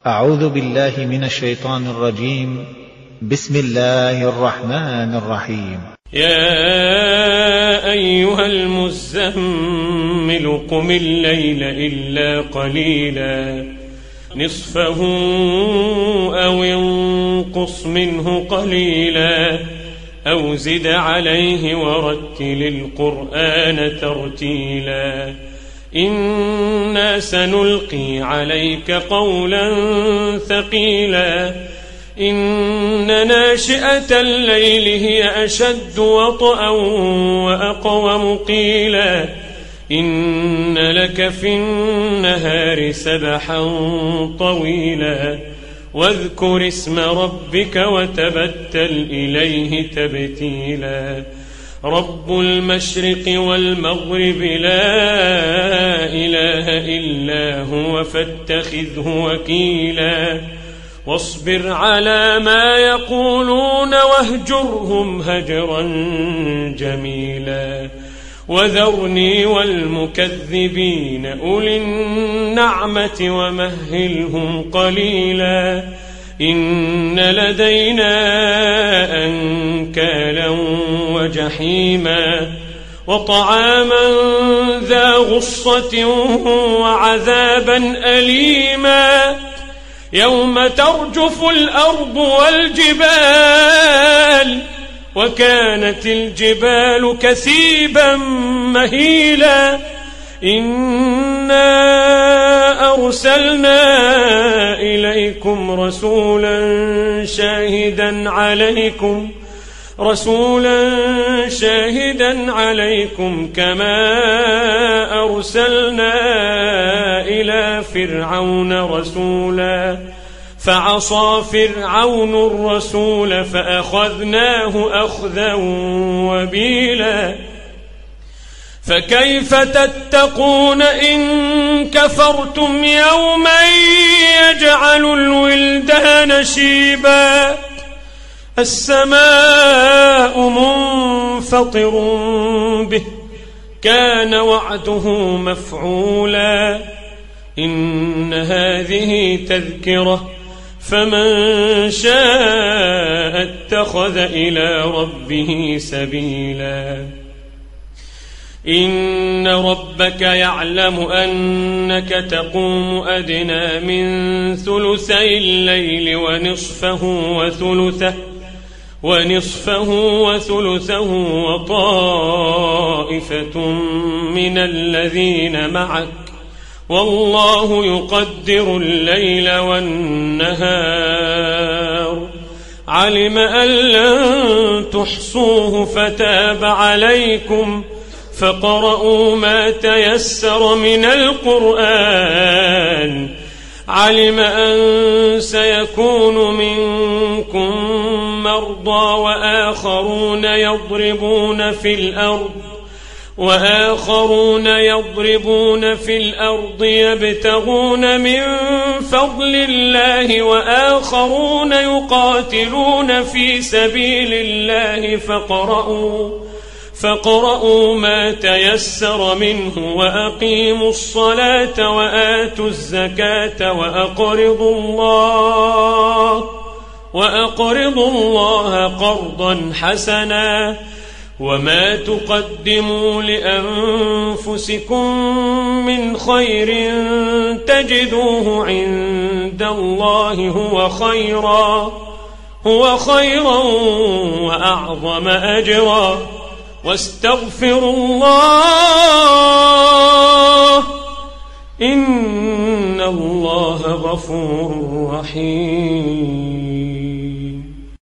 أعوذ بالله من الشيطان الرجيم. بسم الله الرحمن الرحيم. يا أيها المزمل قم الليل إلا قليلا نصفه أو انقص منه قليلا أو زد عليه ورتل القرآن ترتيلا إنا سنلقي عليك قولا ثقيلا إن ناشئة الليل هي أشد وطئا وأقوم قيلا إن لك في النهار سبحا طويلا واذكر اسم ربك وتبتل إليه تبتيلا رب المشرق والمغرب لا إله إلا هو فاتخذه وكيلا واصبر على ما يقولون واهجرهم هجرا جميلا وذرني والمكذبين أولي النعمة ومهلهم قليلا إن لدينا أنكالا وجحيما وطعاما ذا غصة وعذابا أليما يوم ترجف الأرض والجبال وكانت الجبال كثيبا مهيلا إنا أرسلنا إليكم رسولا شاهدا عليكم كما أرسلنا إلى فرعون رسولا فعصى فرعون الرسول فأخذناه أخذا وبيلا فكيف تتقون إن كفرتم يوما يجعل الولدان شيبا السماء منفطر به كان وعده مفعولا إن هذه تذكرة فمن شاء اتخذ إلى ربه سبيلا إن ربك يعلم أنك تقوم أدنى من ثلثي الليل ونصفه وثلثه وطائفة من الذين معك والله يقدر الليل والنهار علم أن لن تحصوه فتاب عليكم فاقرؤوا ما تيسر من القرآن علم أن سيكون منكم مرضى وآخرون يضربون في الأرض يبتغون من فضل الله وآخرون يقاتلون في سبيل الله فاقرؤوا ما تيسر منه وأقيموا الصلاة وآتوا الزكاة وأقرضوا الله قرضا حسنا وما تقدموا لأنفسكم من خير تجدوه عند الله هو خيرا وأعظم أجرا واستغفروا الله إن الله غفور رحيم.